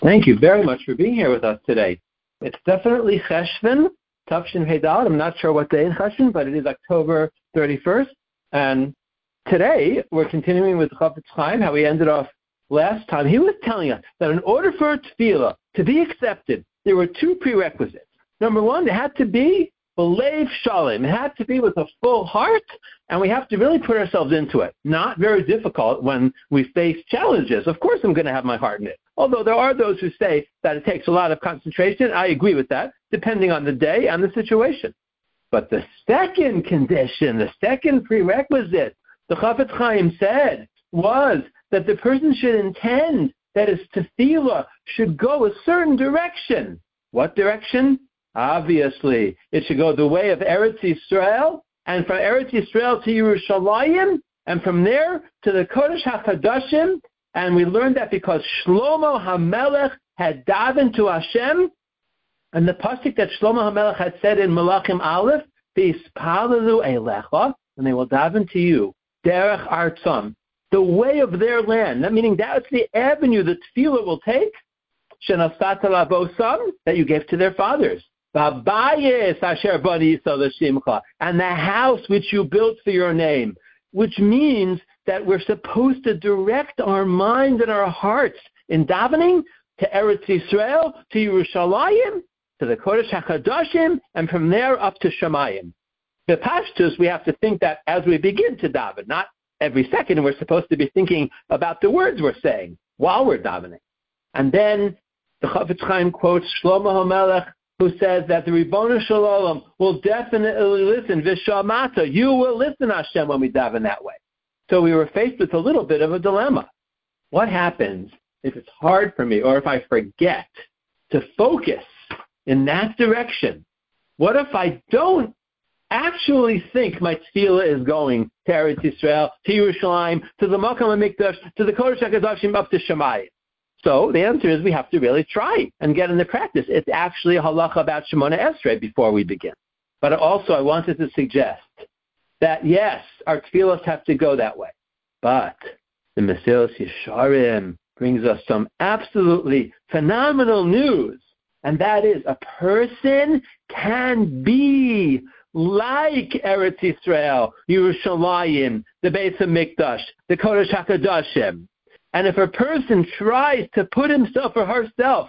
Thank you very much for being here with us today. It's definitely Cheshvan, Tafshin Heidal. I'm not sure what day in Cheshvan, but it is October 31st. And today, we're continuing with Chafetz Chaim, how we ended off last time. He was telling us that in order for a tefillah to be accepted, there were two prerequisites. Number one, it had to be b'leiv shalom. It had to be with a full heart, and we have to really put ourselves into it. Not very difficult when we face challenges. Of course I'm going to have my heart in it. Although there are those who say that it takes a lot of concentration. I agree with that, depending on the day and the situation. But the second condition, the second prerequisite, the Chafetz Chaim said, was that the person should intend that his tefillah should go a certain direction. What direction? Obviously, it should go the way of Eretz Yisrael, and from Eretz Yisrael to Yerushalayim, and from there to the Kodesh HaKadoshim. And we learned that because Shlomo HaMelech had davened to Hashem, and the pasuk that Shlomo HaMelech had said in Malachim Aleph, V'yispalelu eilecha, and they will daven to you, derech artzam, the way of their land. That meaning that's the avenue the tefillah will take, shenasata lavosam, that you gave to their fathers. V'abayis asher bani yisrael l'shimcha, and the house which you built for your name, which means that we're supposed to direct our mind and our hearts in davening to Eretz Yisrael, to Yerushalayim, to the Kodesh HaKadoshim, and from there up to Shemayim. The Pashtus, we have to think that as we begin to daven, not every second, we're supposed to be thinking about the words we're saying while we're davening. And then the Chafetz Chaim quotes Shlomo HaMelech, who says that the Ribono Shel Olam will definitely listen, V'shamata, you will listen, Hashem, when we daven that way. So we were faced with a little bit of a dilemma. What happens if it's hard for me, or if I forget to focus in that direction? What if I don't actually think my tefillah is going to Eretz Yisrael, to Yerushalayim, to the Makom HaMikdash, to the Kodesh HaKadoshim, up to Shemayim? So the answer is we have to really try and get into practice. It's actually a halacha about Shemona Esrei before we begin. But also I wanted to suggest that, yes, our tefillahs have to go that way. But the Mesilas Yesharim brings us some absolutely phenomenal news. And that is a person can be like Eretz Yisrael, Yerushalayim, the Beis HaMikdash, the Kodesh HaKadoshim. And if a person tries to put himself or herself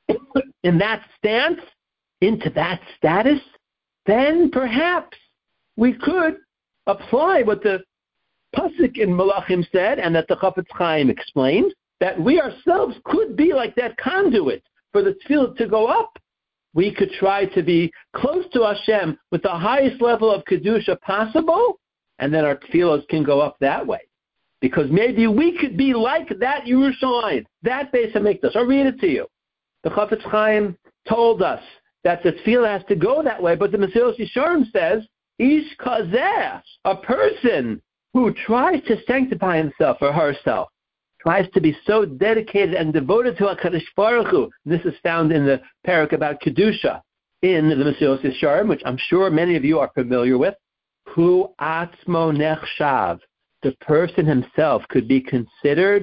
in that stance, into that status, then perhaps we could apply what the pasuk in Malachim said, and that the Chafetz Chaim explained, that we ourselves could be like that conduit for the tefillah to go up. We could try to be close to Hashem with the highest level of kedusha possible, and then our tefillahs can go up that way. Because maybe we could be like that Yerushalayim, that Beis HaMikdash. I'll read it to you. The Chafetz Chaim told us that the tefillah has to go that way, but the Mesilas Yesharim says, Ish kazeh, a person who tries to sanctify himself or herself, tries to be so dedicated and devoted to HaKadosh Baruch Hu. This is found in the parak about Kedusha in the Mesilas Yesharim, which I'm sure many of you are familiar with. Hu atzmo nechshav. The person himself could be considered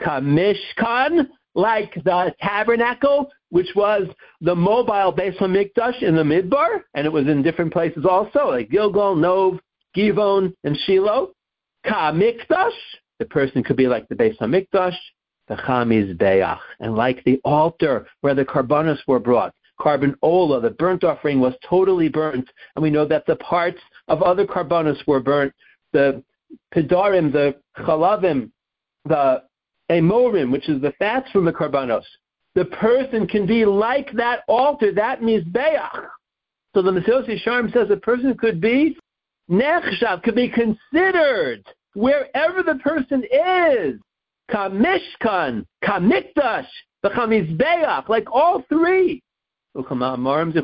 kamishkan, like the tabernacle, which was the mobile Beis HaMikdash in the Midbar, and it was in different places also, like Gilgal, Nov, Givon, and Shiloh. Kamikdash, the person could be like the Beis HaMikdash, the Chamizbeach, and like the altar where the karbanos were brought. Carbon ola, the burnt offering, was totally burnt, and we know that the parts of other karbanos were burnt. The Pedarim, the Chalavim, the Emorim, which is the fats from the karbanos. The person can be like that altar, that Mizbeach. So the Mesilas Yesharim says a person could be Nechshav, could be considered wherever the person is. Kamishkan, Kamikdash, the Chamizbeach, like all three. Like the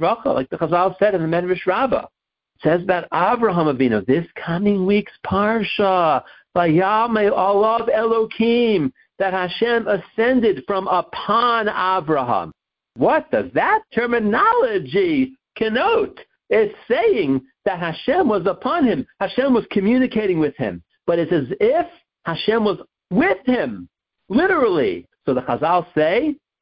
Chazal said in the Medrash Rabbah. It says about Avraham Avinu, this coming week's Parsha, Vayamei Olav Elokim, that Hashem ascended from upon Avraham. What does that terminology connote? It's saying that Hashem was upon him. Hashem was communicating with him. But it's as if Hashem was with him, literally. So the Chazal say,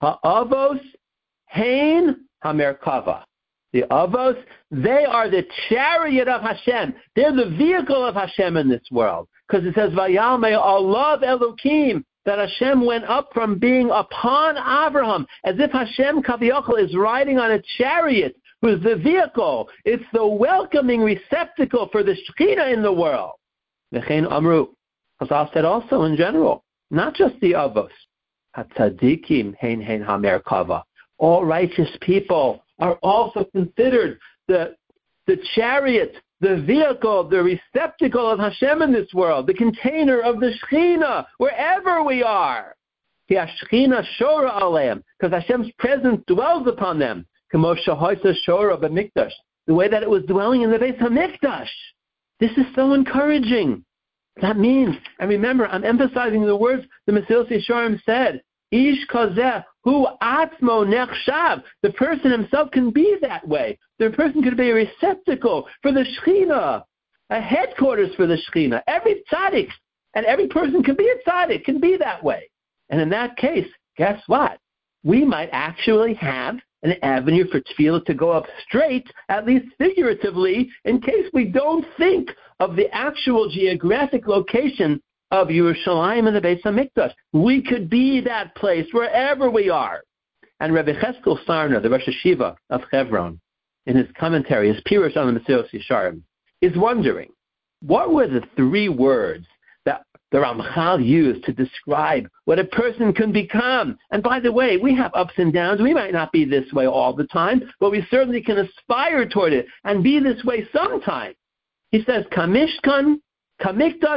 Ha'avos hein hamerkava. The avos, they are the chariot of Hashem. They're the vehicle of Hashem in this world. Because it says, Vayalmei Allah Elokim, that Hashem went up from being upon Abraham, as if Hashem Kaviyachal is riding on a chariot, who's the vehicle. It's the welcoming receptacle for the Shekhinah in the world. V'chein Amru. Chazal said also in general, not just the avos. Hatzadikim hein hamerkava. All righteous people are also considered the chariot, the vehicle, the receptacle of Hashem in this world, the container of the Shekhinah, wherever we are. Because Hashem's presence dwells upon them. The way that it was dwelling in the Beis HaMikdash. This is so encouraging. That means, and remember, I'm emphasizing the words the Mesilas Yesharim said, Ish kazeh hu atzmo nechshav. The person himself can be that way. The person could be a receptacle for the Shekhinah, a headquarters for the Shekhinah. Every tzaddik and every person can be a tzaddik, can be that way. And in that case, guess what? We might actually have an avenue for tefillah to go up straight, at least figuratively, in case we don't think of the actual geographic location of Yerushalayim and the Beis HaMikdash. We could be that place wherever we are. And Rabbi Cheskel Sarna, the Rosh Hashiva of Hebron, in his commentary, his Pirush on the Mesilas Yesharim, is wondering, what were the three words that the Ramchal used to describe what a person can become? And by the way, we have ups and downs. We might not be this way all the time, but we certainly can aspire toward it and be this way sometime. He says, Kamishkan, Kamikdash,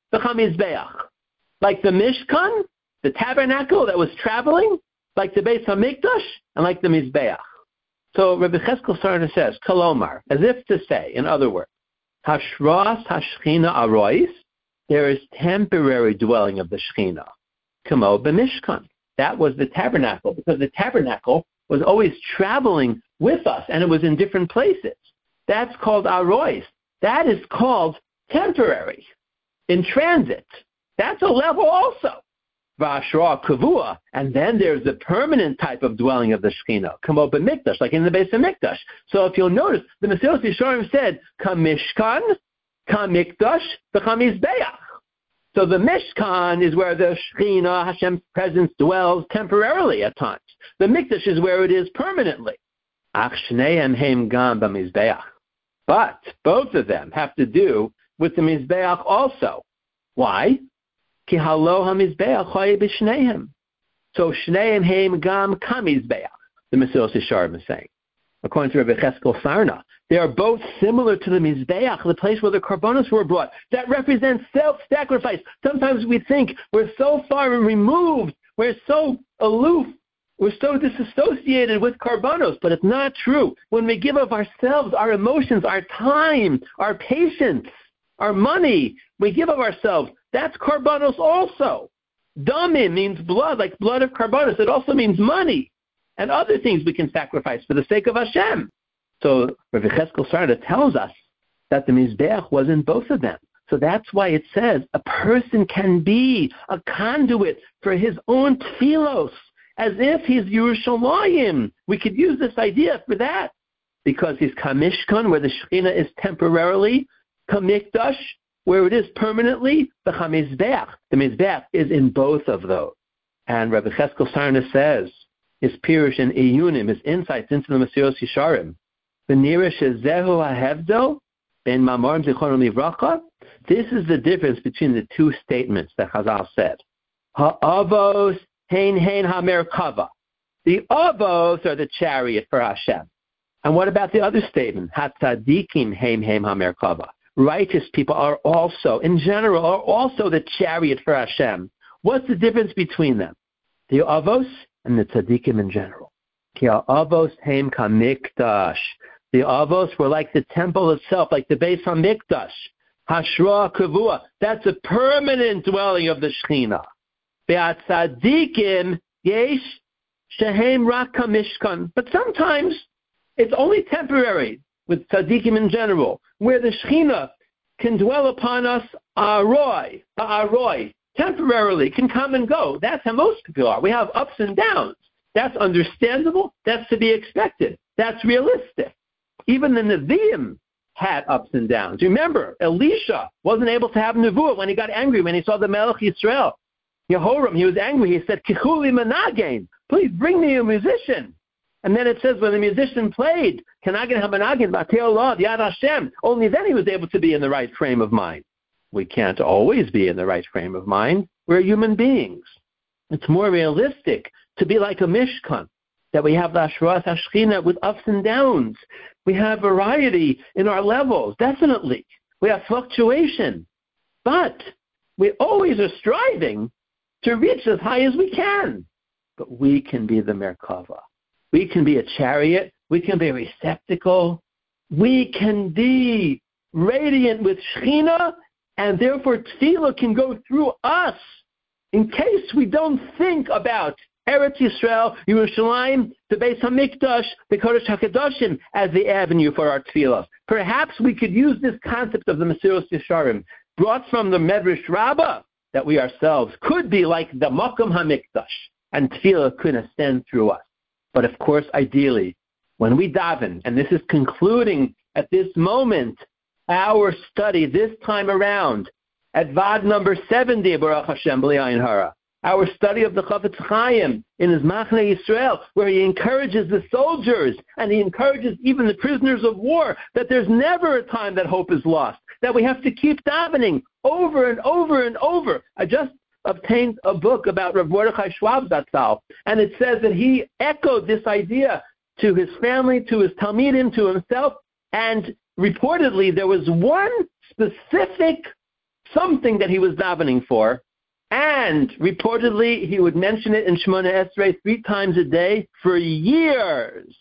like the Mishkan, the tabernacle that was traveling, like the Beis HaMikdash, and like the Mizbeach. So Rabbi Cheskel Sarna says, Kolomar, as if to say, in other words, Hashras Hashchina Arois, there is temporary dwelling of the Shechina. Kamo b'Mishkan. That was the tabernacle, because the tabernacle was always traveling with us, and it was in different places. That's called Arois. That is called temporary. In transit. That's a level also. V'ashra kavua, and then there's the permanent type of dwelling of the Shekhinah, kamo b'mikdash, like in the Beis HaMikdash. So if you'll notice, the Mesilas Yesharim said, kamishkan, kamikdash, v'kamizbeach. So the Mishkan is where the Shekhinah, Hashem's presence, dwells temporarily at times. The Mikdash is where it is permanently. Ach shneim heim gam b'mizbeach. But both of them have to do with the Mizbeach also. Why? Ki halo ha-Mizbeach chaye b'shneim. So shneim heim gam ka-Mizbeach, the Mesilas Yesharim is saying. According to Rabbi Cheskel Sarna, they are both similar to the Mizbeach, the place where the Karbonos were brought. That represents self-sacrifice. Sometimes we think we're so far removed, we're so aloof, we're so disassociated with Karbonos, but it's not true. When we give of ourselves, our emotions, our time, our patience, our money, we give of ourselves. That's Karbonos also. Damim means blood, like blood of Karbonos. It also means money and other things we can sacrifice for the sake of Hashem. So Rabbi Cheskel Sarna tells us that the Mizbeach was in both of them. So that's why it says a person can be a conduit for his own tefillos, as if he's Yerushalayim. We could use this idea for that, because he's Kamishkan, where the Shekhinah is temporarily, Kamikdash, where it is permanently, the Mizbeach. The Mizbeach is in both of those. And Rabbi Cheskel Sarna says, his Pirush and Iyunim, his insights into the Mesilas Yesharim, this is the difference between the two statements that Chazal said. Ha'avos hein hamerkava. The avos are the chariot for Hashem. And what about the other statement? Hatzadikim hein hamerkava. Righteous people are also, in general, are also the chariot for Hashem. What's the difference between them? The avos and the tzadikim in general. Ki avos heim kamikdash. The avos were like the temple itself, like the Beis HaMikdash. Hashra kavua. That's a permanent dwelling of the Shekhinah. Be'atzadikim yesh shehem rak kamishkan. But sometimes it's only temporary with tzadikim in general, where the Shekhinah can dwell upon us aroi, temporarily, can come and go. That's how most people are. We have ups and downs. That's understandable. That's to be expected. That's realistic. Even the Nevi'im had ups and downs. Remember, Elisha wasn't able to have Nevuah when he got angry, when he saw the Melech Yisrael. Yehoram, he was angry. He said, Kichuli Menagin, please bring me a musician. And then it says when the musician played, Kenagin HaMenagin, Batei Lod, Yad Hashem, only then he was able to be in the right frame of mind. We can't always be in the right frame of mind. We're human beings. It's more realistic to be like a Mishkan, that we have the Ashras HaShechina with ups and downs. We have variety in our levels, definitely. We have fluctuation. But we always are striving to reach as high as we can. But we can be the Merkava. We can be a chariot. We can be a receptacle. We can be radiant with Shechina, and therefore Tefillah can go through us in case we don't think about Eretz Yisrael, Yerushalayim, the Beis HaMikdash, the Kodesh HaKadoshim as the avenue for our tefillah. Perhaps we could use this concept of the Mesilas Yesharim, brought from the Medrash Rabbah, that we ourselves could be like the Makom HaMikdash, and tefillah could ascend through us. But of course, ideally, when we daven, and this is concluding at this moment, our study this time around, at Vad number 70, Baruch Hashem, B'li Ayin Hara, our study of the Chafetz Chaim in his Machne Yisrael, where he encourages the soldiers and he encourages even the prisoners of war that there's never a time that hope is lost, that we have to keep davening over and over and over. I just obtained a book about Rav Mordechai Schwab Zatzal, and it says that he echoed this idea to his family, to his Talmidim, to himself, and reportedly there was one specific something that he was davening for, and reportedly he would mention it in Shemona Esrei 3 times a day for years.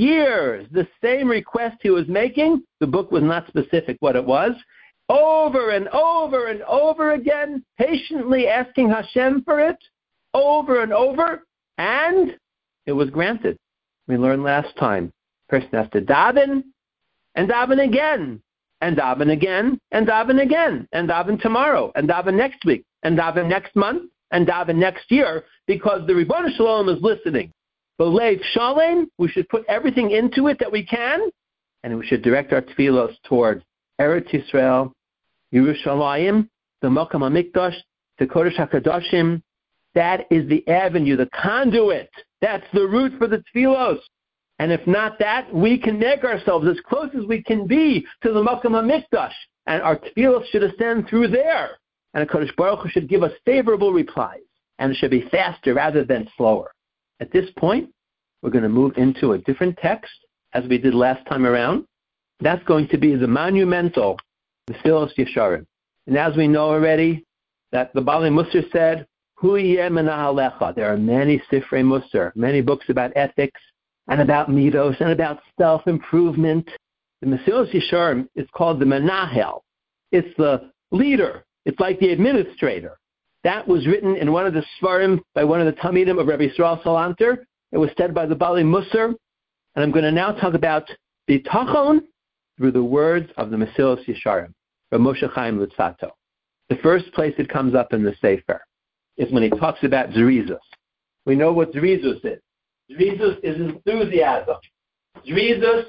The same request he was making, the book was not specific what it was, over and over and over again, patiently asking Hashem for it, over and over, and it was granted. We learned last time, person has to daven, and daven again, and daven again, and daven again, and daven tomorrow, and daven next week, and daven next month, and daven next year, because the Ribono Shel Olam is listening. B'leiv Shalem, we should put everything into it that we can, and we should direct our tefillos toward Eretz Yisrael, Yerushalayim, the Makom HaMikdash, the Kodesh HaKadoshim. That is the avenue, the conduit. That's the route for the tefillos. And if not that, we can make ourselves as close as we can be to the Makom HaMikdash, and our tefillos should ascend through there. And HaKadosh Baruch Hu should give us favorable replies, and it should be faster rather than slower. At this point, we're going to move into a different text, as we did last time around. That's going to be the monumental Mesilas Yesharim. And as we know already, that the Bali Musar said, Hu yeh menahalecha. There are many Sifrei Musar, many books about ethics, and about midos, and about self-improvement. The Mesilas Yesharim is called the Menahel. It's the leader. It's like the administrator. That was written in one of the Svarim by one of the Talmidim of Rabbi Yisrael Salanter. It was said by the Bali Musar. And I'm going to now talk about bitachon through the words of the Mesilas Yesharim, Rav Moshe Chaim Luzzatto. The first place it comes up in the Sefer is when he talks about Zerizus. We know what Zerizus is. Zerizus is enthusiasm. Zerizus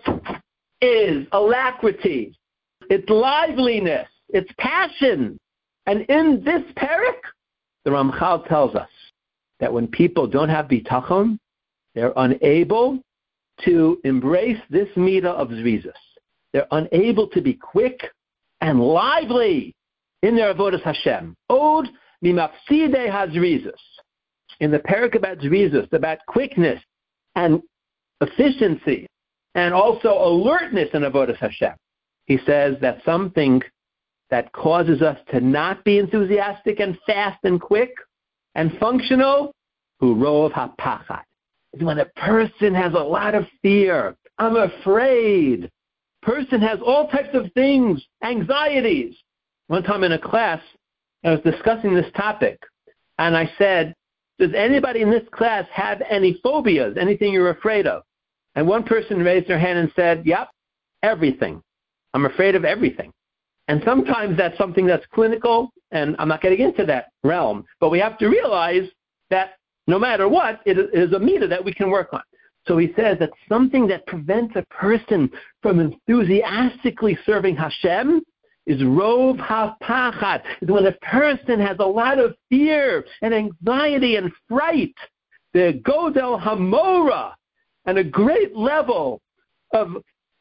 is alacrity. It's liveliness. It's passion. And in this parak, the Ramchal tells us that when people don't have bitachon, they're unable to embrace this midah of Zerizus. They're unable to be quick and lively in their avodas Hashem. Od mimafsidei hazerizus. In the parak about Zerizus, about quickness and efficiency, and also alertness in avodas Hashem, he says that something that causes us to not be enthusiastic and fast and quick and functional, hu rov hapachad, is when a person has a lot of fear. I'm afraid. Person has all types of things, anxieties. One time in a class, I was discussing this topic, and I said, does anybody in this class have any phobias, anything you're afraid of? And one person raised their hand and said, yep, everything. I'm afraid of everything. And sometimes that's something that's clinical, and I'm not getting into that realm, but we have to realize that No matter what, it is a midah that we can work on. So he says that something that prevents a person from enthusiastically serving Hashem is rov hapachad. Is when a person has a lot of fear and anxiety and fright. The godel hamora, and a great level of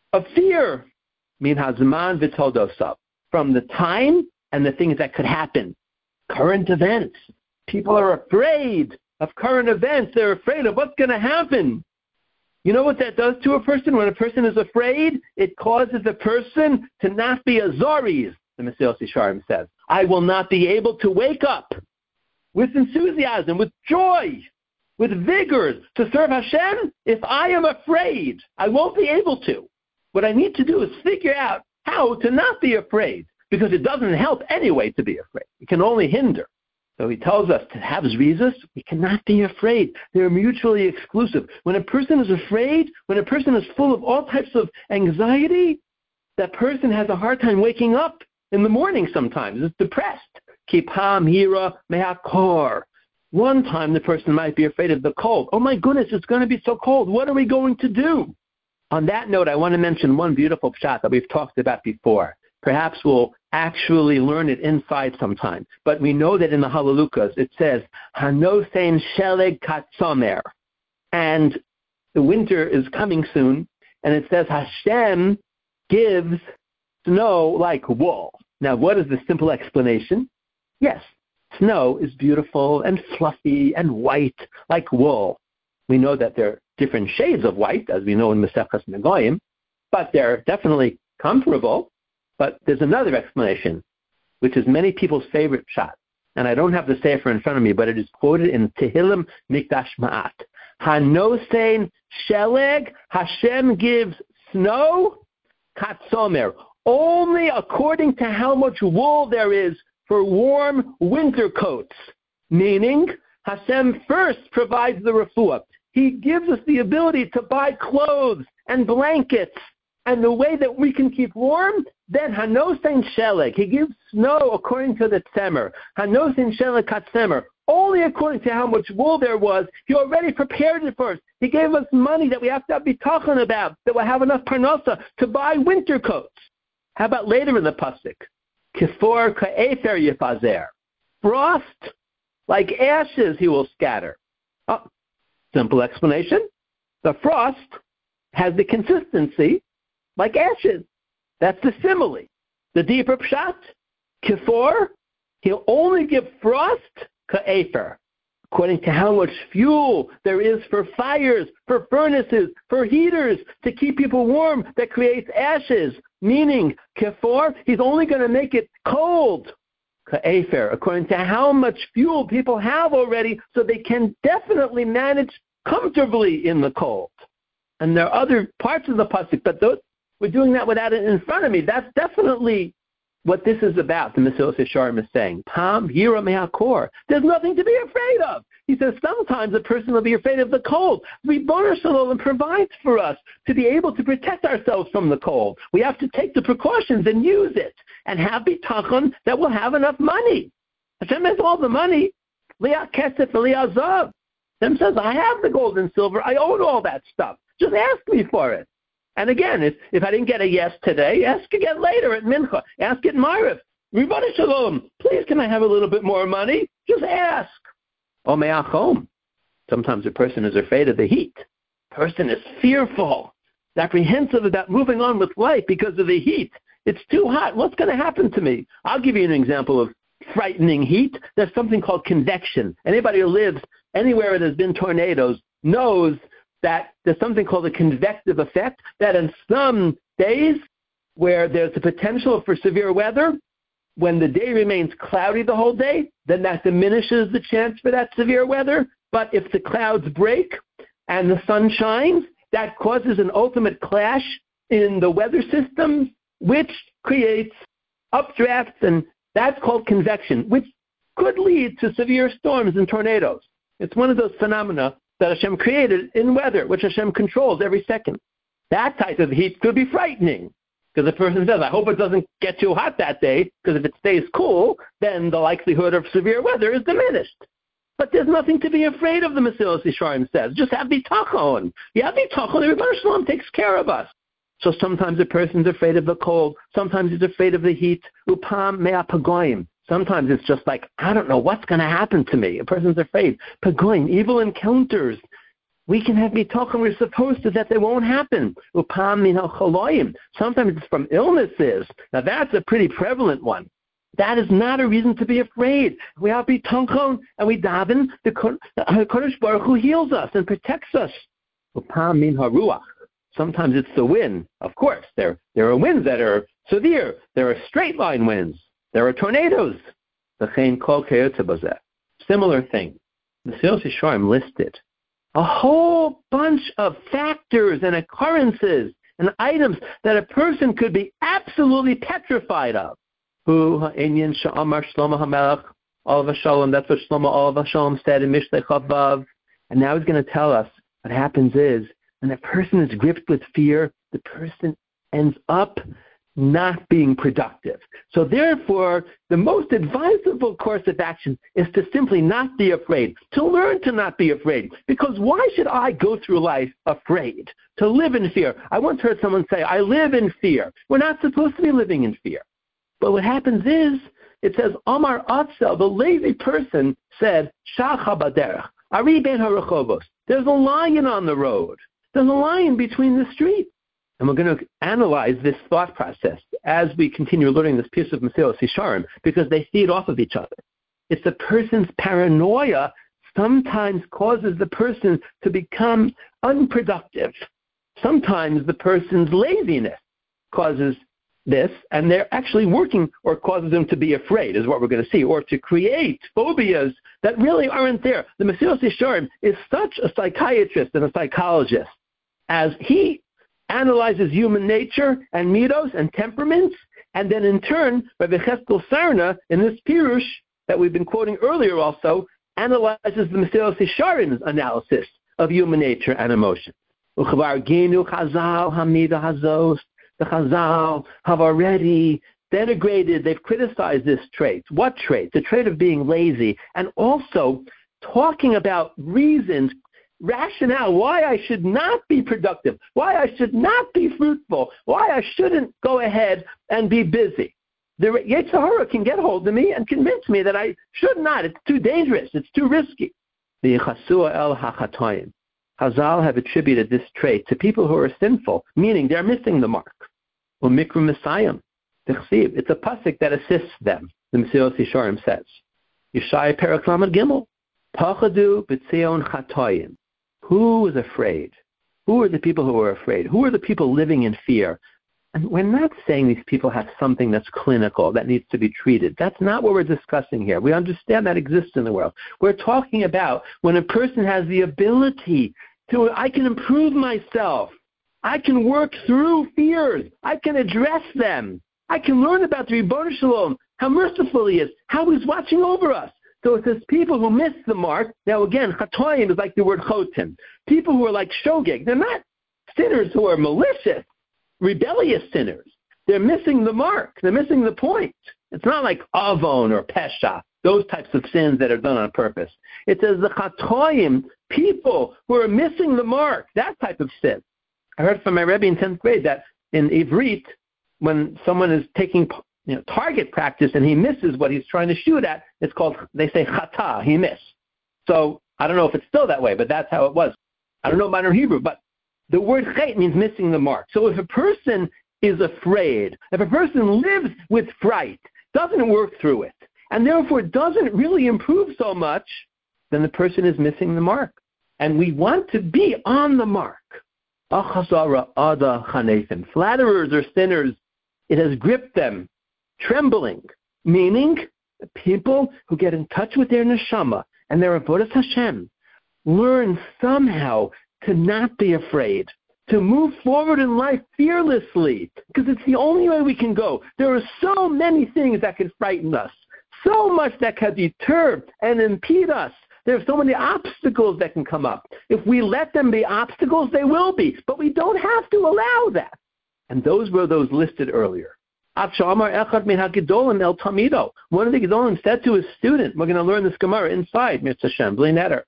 fear. Min hazman v'toldosav, from the time and the things that could happen. Current events. People are afraid of current events. They're afraid of what's going to happen. You know what that does to a person? When a person is afraid, it causes the person to not be a Zoris, the Mesilas Yesharim says. I will not be able to wake up with enthusiasm, with joy, with vigor to serve Hashem if I am afraid. I won't be able to. What I need to do is figure out how to not be afraid, because it doesn't help anyway to be afraid. It can only hinder. So he tells us to have zrizos, we cannot be afraid. They're mutually exclusive. When a person is afraid, when a person is full of all types of anxiety, that person has a hard time waking up in the morning sometimes. It's depressed. Kipam hira mehakor. One time the person might be afraid of the cold. Oh my goodness, it's going to be so cold. What are we going to do? On that note, I want to mention one beautiful pshat that we've talked about before. Perhaps we'll actually learn it inside sometime. But we know that in the Halalukas it says, Hanosein sheleg katzomer. And the winter is coming soon. And it says, Hashem gives snow like wool. Now, what is the simple explanation? Yes, snow is beautiful and fluffy and white like wool. We know that there are different shades of white, as we know in Maseches Negoim, but they're definitely comparable. But there's another explanation, which is many people's favorite shot. And I don't have the sefer in front of me, but it is quoted in Tehillim Mikdash Ma'at. Hanosein sheleg, Hashem gives snow, katzomer, only according to how much wool there is for warm winter coats. Meaning, Hashem first provides the refuah. He gives us the ability to buy clothes and blankets. And the way that we can keep warm, then Hanosein sheleg, he gives snow according to the tzemer. Hanosein sheleg katzemer, only according to how much wool there was. He already prepared it for us. He gave us money that we have to be talking about, that we'll have enough parnasa to buy winter coats. How about later in the pasuk? Kifor ka'efer yifazer. Frost, like ashes, he will scatter. Oh, simple explanation. The frost has the consistency like ashes. That's the simile. The deeper pshat, kifor, he'll only give frost ka'efer, according to how much fuel there is for fires, for furnaces, for heaters, to keep people warm, that creates ashes. Meaning, kifor, he's only going to make it cold, ka'efer, according to how much fuel people have already, so they can definitely manage comfortably in the cold. And there are other parts of the pasuk, but those, we're doing that without it in front of me. That's definitely what this is about, the Mesilas Yesharim is saying. Pam hira mehakor. There's nothing to be afraid of. He says sometimes a person will be afraid of the cold. Ribono Shel Olam provides for us to be able to protect ourselves from the cold. We have to take the precautions and use it and have bitachon that we'll have enough money. Hashem has all the money. Liat kesef v'liat zav. Hashem says, I have the gold and silver. I own all that stuff. Just ask me for it. And again, if I didn't get a yes today, ask again later at Mincha. Ask at Ma'ariv. Ribono Shel Olam, please can I have a little bit more money? Just ask. O me'achom. Sometimes a person is afraid of the heat. Person is fearful, apprehensive about moving on with life because of the heat. It's too hot. What's going to happen to me? I'll give you an example of frightening heat. There's something called convection. Anybody who lives anywhere where there's been tornadoes knows that there's something called a convective effect, that in some days where there's the potential for severe weather, when the day remains cloudy the whole day, then that diminishes the chance for that severe weather. But if the clouds break and the sun shines, that causes an ultimate clash in the weather system, which creates updrafts, and that's called convection, which could lead to severe storms and tornadoes. It's one of those phenomena that Hashem created in weather, which Hashem controls every second. That type of heat could be frightening, because the person says, I hope it doesn't get too hot that day, because if it stays cool, then the likelihood of severe weather is diminished. But there's nothing to be afraid of, the Mesilas Yesharim says. Just have bitachon. You have bitachon, the Rebbeinu Shalom takes care of us. So sometimes a person's afraid of the cold. Sometimes he's afraid of the heat. Upam mea pagoyim. Sometimes it's just like, I don't know what's going to happen to me. A person's afraid. Pagoyim, evil encounters. We can have bitachon. We're supposed to, that they won't happen. Upam min ha'choloyim. Sometimes it's from illnesses. Now that's a pretty prevalent one. That is not a reason to be afraid. We have bitachon and we daven. The Kodesh Baruch Hu heals us and protects us. Upam min haruach. Sometimes it's the wind. Of course, there are winds that are severe. There are straight line winds. There are tornadoes. Similar thing. The Mesilas Yesharim listed a whole bunch of factors and occurrences and items that a person could be absolutely petrified of. Inyan Sha'amar Shlomo HaMelech, Olav HaShalom, that's what Shlomo Olav HaShalom said in Mishlei Chavav. And now he's going to tell us what happens is, when a person is gripped with fear, the person ends up not being productive. So therefore, the most advisable course of action is to simply not be afraid, to learn to not be afraid. Because why should I go through life afraid, to live in fear? I once heard someone say, I live in fear. We're not supposed to be living in fear. But what happens is, it says, Omar Atzel, the lazy person, said, Shacha baderech, Ari ben harachovos. There's a lion on the road. There's a lion between the streets. And we're going to analyze this thought process as we continue learning this piece of Mesilas Yesharim, because they feed off of each other. It's the person's paranoia sometimes causes the person to become unproductive. Sometimes the person's laziness causes this, and they're actually working or causes them to be afraid, is what we're going to see, or to create phobias that really aren't there. The Mesilas Yesharim is such a psychiatrist and a psychologist, as he analyzes human nature and midos and temperaments, and then in turn, Rabbi Cheskel Sarna, in this Pirush that we've been quoting earlier also, analyzes the Mesilas Yesharim's analysis of human nature and emotion. The Chazal have already denigrated, they've criticized this trait. What trait? The trait of being lazy, and also talking about reasons, rationale, why I should not be productive, why I should not be fruitful, why I shouldn't go ahead and be busy. The Yetzer Hara can get hold of me and convince me that I should not. It's too dangerous. It's too risky. The Yichasua el hachatoyim. Chazal have attributed this trait to people who are sinful, meaning they're missing the mark. Or mikra Messiah. It's a pasuk that assists them, the Mesilas Yesharim says. Yeshaya Perek Lamed Gimel. Pachadu b'tzion chatoyim. Who is afraid? Who are the people who are afraid? Who are the people living in fear? And we're not saying these people have something that's clinical, that needs to be treated. That's not what we're discussing here. We understand that exists in the world. We're talking about when a person has the ability to, I can improve myself. I can work through fears. I can address them. I can learn about the Ribono Shel Olam, how merciful He is, how He's watching over us. So it says people who miss the mark. Now again, chatoyim is like the word chotim. People who are like shogeg. They're not sinners who are malicious, rebellious sinners. They're missing the mark. They're missing the point. It's not like avon or pesha, those types of sins that are done on purpose. It says the chatoyim, people who are missing the mark, that type of sin. I heard from my Rebbe in 10th grade that in Ivrit, when someone is taking target practice and he misses what he's trying to shoot at, it's called, they say chata, he missed. So I don't know if it's still that way, but that's how it was. I don't know modern Hebrew, but the word chet means missing the mark. So if a person is afraid, if a person lives with fright, doesn't work through it, and therefore doesn't really improve so much, then the person is missing the mark. And we want to be on the mark. Achazara ada chanefim. Flatterers are sinners. It has gripped them. Trembling, meaning people who get in touch with their neshama and their avodas Hashem learn somehow to not be afraid, to move forward in life fearlessly, because it's the only way we can go. There are so many things that can frighten us, so much that can deter and impede us. There are so many obstacles that can come up. If we let them be obstacles, they will be, but we don't have to allow that. And those were those listed earlier. One of the Gedolim said to his student, we're going to learn this Gemara inside, Mitzvah Hashem, Bli Neder.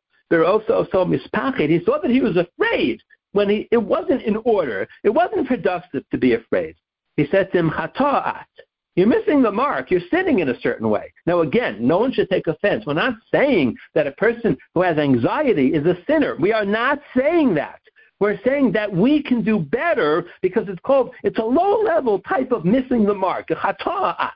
He saw that he was afraid when it wasn't in order. It wasn't productive to be afraid. He said to him, Chata'at. You're missing the mark. You're sinning in a certain way. Now, again, no one should take offense. We're not saying that a person who has anxiety is a sinner. We are not saying that. We're saying that we can do better because it's a low-level type of missing the mark, a chata'at.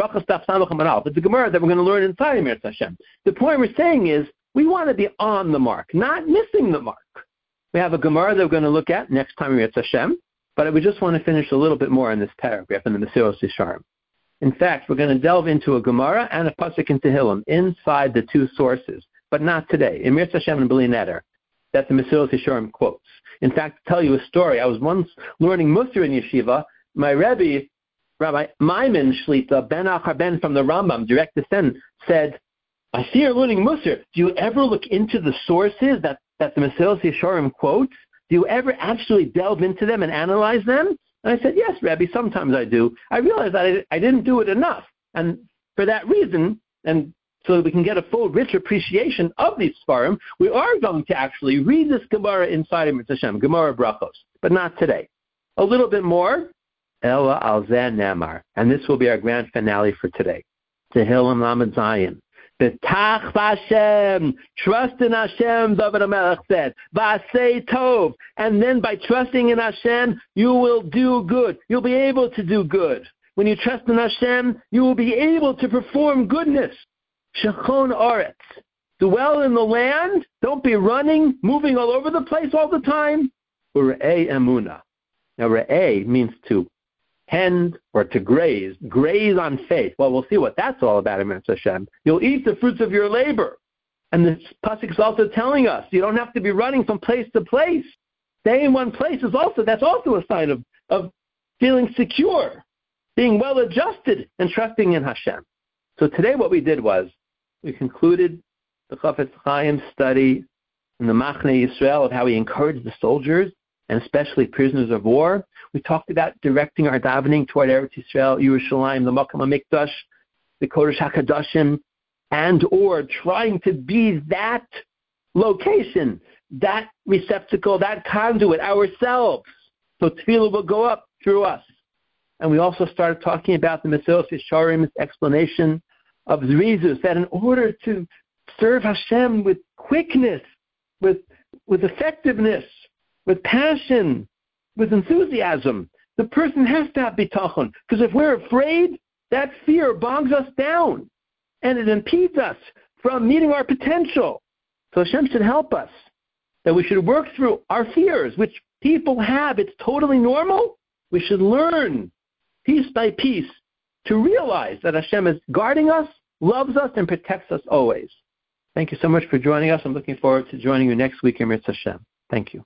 It's a Gemara that we're going to learn inside Eretz Hashem. The point we're saying is we want to be on the mark, not missing the mark. We have a Gemara that we're going to look at next time Eretz Hashem, but we just want to finish a little bit more in this paragraph in the Mesilas Yesharim. In fact, we're going to delve into a Gemara and a Pasuk in Tehillim inside the two sources, but not today. In Eretz Hashem and Bli Neder, that the Mesilas Yesharim quotes. In fact, to tell you a story, I was once learning Musar in Yeshiva. My Rebbe, Rabbi Maimon Shlita, Ben Achar Ben from the Rambam, direct descendant, said, I see you're learning Musar. Do you ever look into the sources that the Mesilas Yesharim quotes? Do you ever actually delve into them and analyze them? And I said, yes, Rebbe, sometimes I do. I realized that I didn't do it enough. And for that reason, and so that we can get a full, rich appreciation of these Sfarim, we are going to actually read this Gemara inside of Eretz Hashem, Gemara Brachos, but not today. A little bit more, Ela al Zeh Nemar, and this will be our grand finale for today. Tehillim Lamed Zayin. B'tach b'Hashem, trust in Hashem, David HaMelech said. V'asei tov, and then by trusting in Hashem, you will do good. You'll be able to do good. When you trust in Hashem, you will be able to perform goodness. Shechon Aretz, dwell in the land. Don't be running, moving all over the place all the time. U're'ei emuna. Now, re'ei means to tend or to graze on faith. Well, we'll see what that's all about in Eretz Hashem. You'll eat the fruits of your labor. And this pasuk is also telling us you don't have to be running from place to place. Stay in one place that's also a sign of feeling secure, being well adjusted and trusting in Hashem. So today what we did was we concluded the Chafetz Chaim study in the Machne Yisrael of how he encouraged the soldiers and especially prisoners of war. We talked about directing our davening toward Eretz Yisrael, Yerushalayim, the Makom HaMikdash, the Kodesh HaKadoshim, and or trying to be that location, that receptacle, that conduit ourselves. So tefillah will go up through us. And we also started talking about the Mesilas Yesharim's explanation of Zrizus, that in order to serve Hashem with quickness, with effectiveness, with passion, with enthusiasm, the person has to have bitachon. Because if we're afraid, that fear bogs us down, and it impedes us from meeting our potential. So Hashem should help us, that we should work through our fears, which people have. It's totally normal. We should learn piece by piece to realize that Hashem is guarding us, loves us, and protects us always. Thank you so much for joining us. I'm looking forward to joining you next week in Eretz Hashem. Thank you.